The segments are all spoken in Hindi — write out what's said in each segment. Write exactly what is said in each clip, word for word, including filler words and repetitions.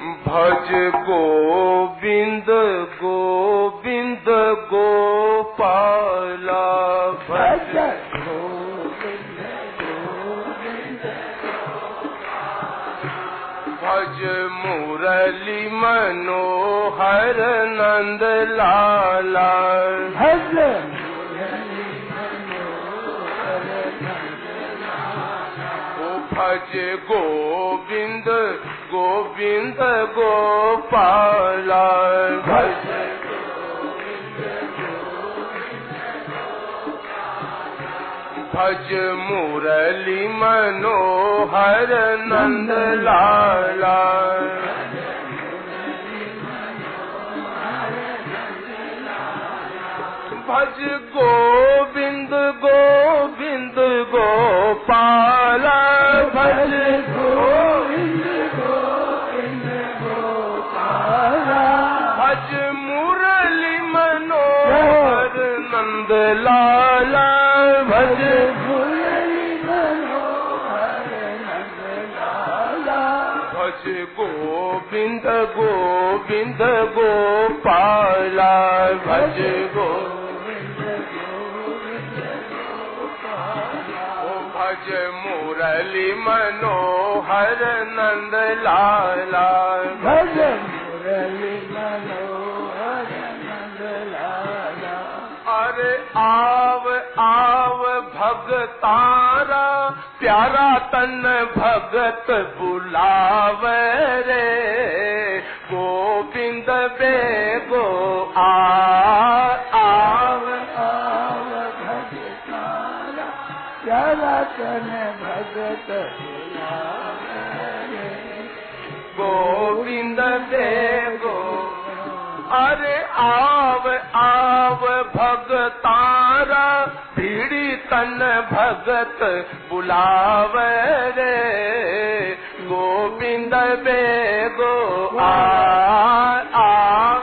भज गोविंद गोविंद गोपाला भज गोविंद गोविंद भज मुरली मनोहर नंद लाला भज भज गोविंद गोविंद गोपाला भज भज मुरली मनोहर नंद लाला भज गोविंद गोविंद गोपाला भज गोविंद गोविंद गोपाला भज मुरली मनोहर नंद लाला भज मुरली मनोहर नंद लाला भज गोविंद गोविंद गोपाला भज गो भज मुरली मनोहर नंद लाला भज मुरली मनोहर नंद लाला अरे आव आव भगतारा प्यारा तन भगत बुलावे रे गोविंद बेगो आ आव आव भगतारा प्यारा तन भगत गोविंद देगो अरे आव आव भगतारा पीड़ी तन भगत बुलावे रे गोविंद बेगो आ आव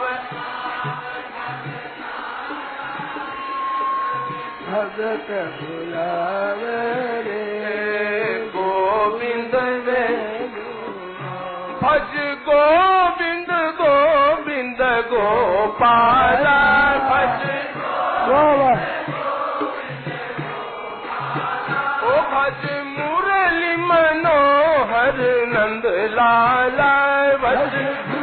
भगत बुलावे रे गोविंद बेगो भज गोविंद गोविंद गोपाला भज ओ भज मुरली मनोहर नंद लाला भज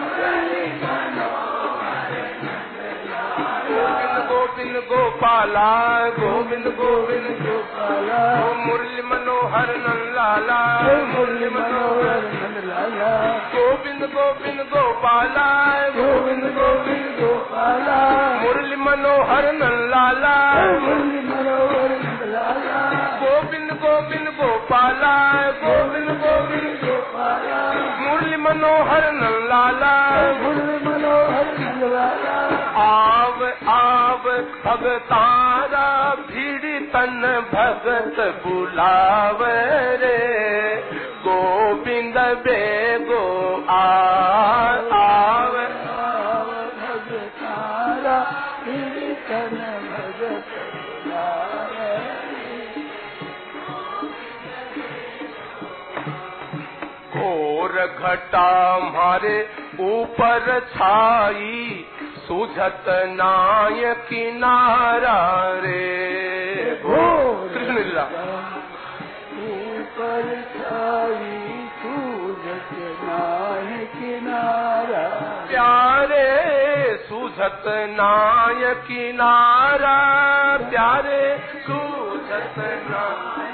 गोविंद गोपाला गोविंद गोविंद गोपाला ओ मुरली मनोहर नंद लाला मुरली मनोहर नंद लाला गोविंद गोविंद गोपाला गोविंद गोविंद गोपाला मुरली मनोहर नंद लाला मुरली मनोहर नंद लाला गोविंद गोविंद गोपाला गोविंद गोविंद गोपाला मुरली मनोहर नंद लाला मुरली मनोहर नंद लाला आव आव भगतारा भीड़ तन भगत बुलावे रे गोविंद बेगो आ आव भगतारा भीड़ तन भगत बुलावे घोर घटा हमारे ऊपर छाई सुझत नाय किनारा रे कृष्ण लीला ऊपर छाई सुझत नाय किनारा प्यारे सुझत नाय किनारा प्यारे सुझत नाय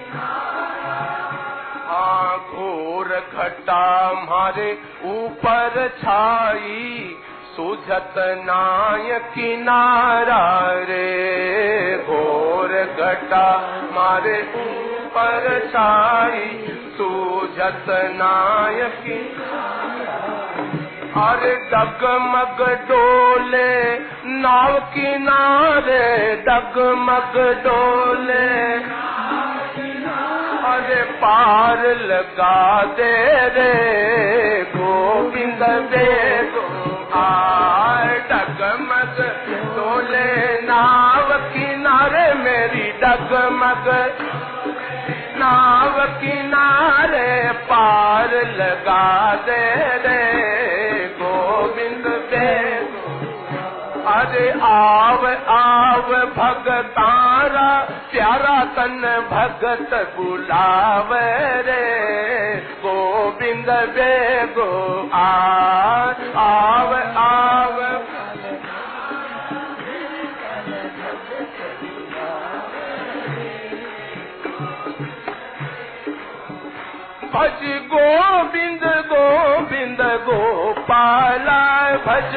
हाँ घोर घटा हमारे ऊपर छाई सुझत नाय किनारा रे घोर घटा मारे ऊपर छाई सुझत नाय किनारा अरे डगमग डोले नाव किनारे डगमग डोले अरे पार लगा दे रे गोविंद बेगो आए डगमग डोले नाव किनारे मेरी डगमग नाव किनारे पार लगा दे रे अरे आव आव भगतारा प्यारा तन भगत बुलावे रे गोविंद बेगो आ आव आव भज गोविंद गोविंद गोपाला भज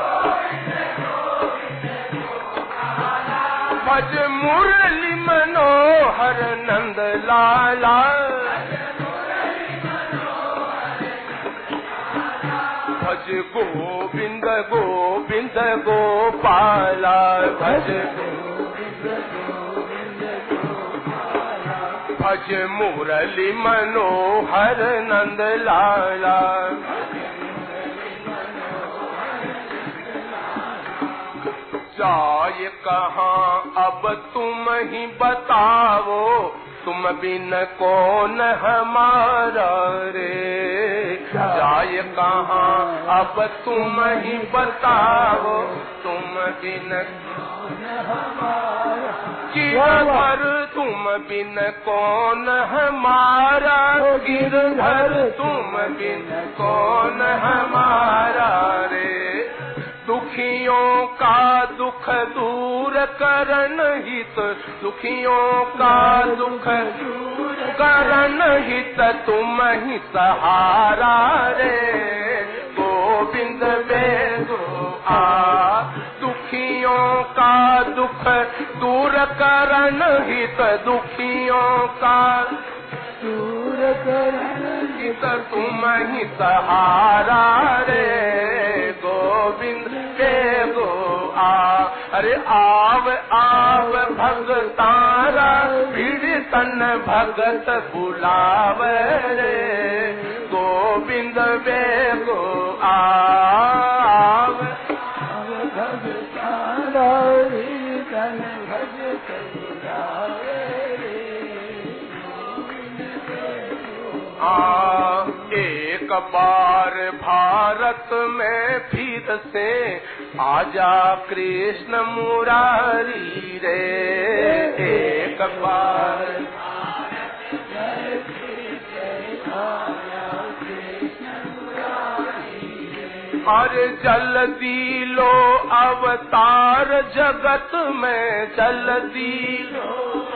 भज मुरली मनोहर नंद लाला भज गोविंद गोविंद गोपाला भज भज मुरली मनोहर नंद लाला जाए कहाँ अब तुम ही बताओ तुम बिन कौन हमारा रे जाए कहाँ अब तुम ही बताओ तुम बिन गिरधर तुम बिन कौन हमारा गिरधर तुम बिन कौन हमारा रे दुखियों का दुख दूर करन हित दुखियों का दुख दूर करन हित तुम ही सहारा रे गोविंद बेगो आ दुखियों का दुख दूर करन हित दुखियों का दूर करन हित तुम ही सहारा रे गोविंद बेगो आ अरे आव आव भगतारा पीड़ तन भगत बुलावे रे गोविंद बेगो आव भगतारा पीड़ तन भगत बुलावे आ एक बार भारत में फिर से आजा कृष्ण मुरारी रे एक बार और जल्दी लो अवतार जगत में जल्दी लो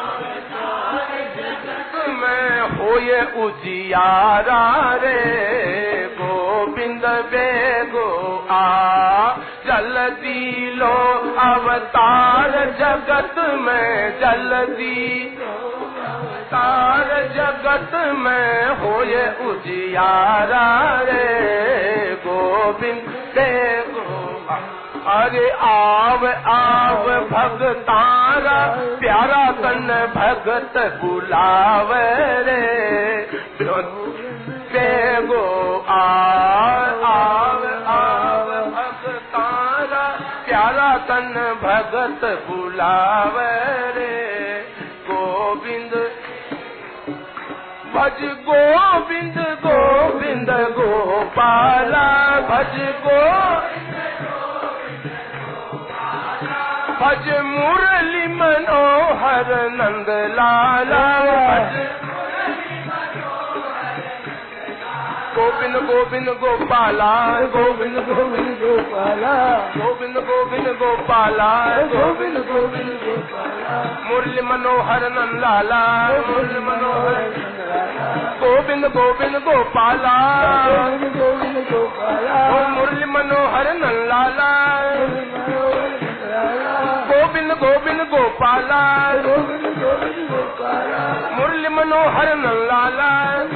में होए उजियारा रे गोविंद बेगो आ जल्दी लो अवतार जगत में जल्दी अवतार जगत में होए उजियारा रे गोविंद बेगो अरे आव आव भगतारा प्यारा तन भगत बुलावे रे बेगो आ आव आव भगतारा प्यारा तन भगत बुलावे रे गोविंद भज गोविंद गोविंद गोपाला भज गो भज मुरली मनोहर नंद लाला भज गोविंद गोविंद गोपाला गोविंद गोविंद गोपाला गोविंद गोविंद गोपाला गोविंद गोविंद गोपाला मुरली मनोहर नंद लाला मुरली मनोहर गोविंद गोविंद गोपाला गोविंद गोविंद गोपाला मुरली मनोहर नंद लाला गोविंद गोविंद गोपाला गोविंद गोविंद गोपाला मुरली मनोहर नंदलाला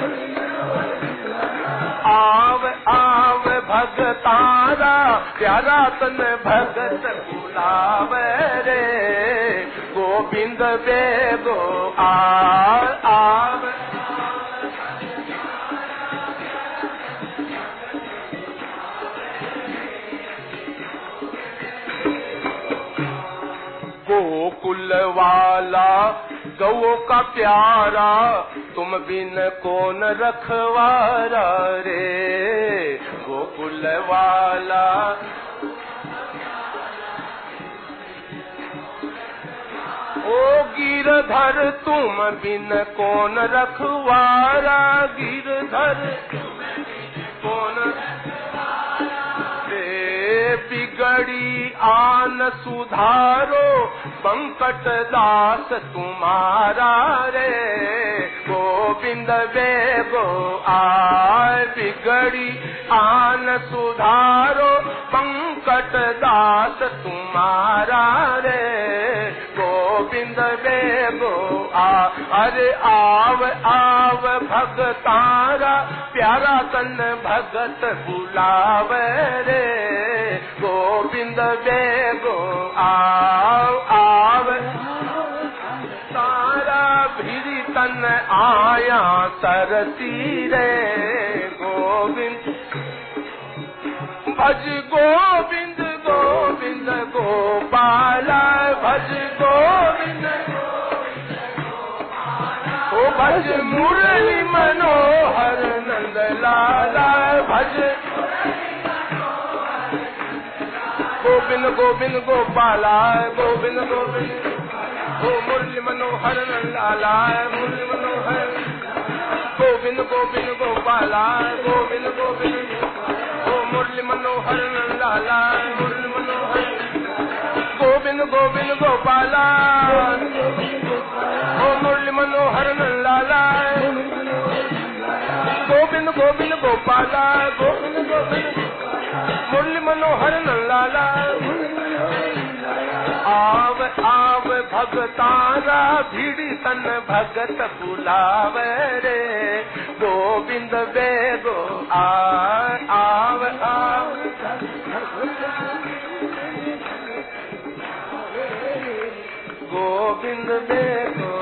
आव आव भगतारा प्यारा तन भगत बुलावे रे गोविंद बेगो आ आव गोकुल वाला गौ का प्यारा तुम बिन कौन रखवारा रे गोकुल वाला गिरधर तुम बिन कौन रखवारा, गिरधर कौन बिगड़ी आन सुधारो, बंकट दास तुम्हारा रे। गोविंद बेगो आय बिगड़ी आन सुधारो, बंकट दास तुम्हारा रे। गोविंद बेगो आ अरे आव आव भगतारा, प्यारा तन भगत बुलावे रे। गोविंद बेगो आव आव तारा, भिरी तन आया तरसी रे। गोविंद भज गोविंद गोविंद गोपाला, भज गोविंद ओ भज मुरली मनोहर नंद लाला, भज गोविंद गोविंद गोपाला, गोविंद गोविंद ओ मुरली मनोहर नंद लाला, मुरली मनोहर। गोविंद गोविंद गोपाला, गोविंद गोविंद ओ मुरली मनोहर नंद लाला, मुरली मनोहर। गोविंद गोविंद गोपाला ओ मुरली मनोहर नंद लाला, गोविंद गोविंद गोपाला, गोविंद गोविंद मुरली मनोहर नंद लाला। आव आव भगतारा, भीड़ी तन भगत बुलावे रे। गोविंद बेगो आव आव आव गोविंद बेगो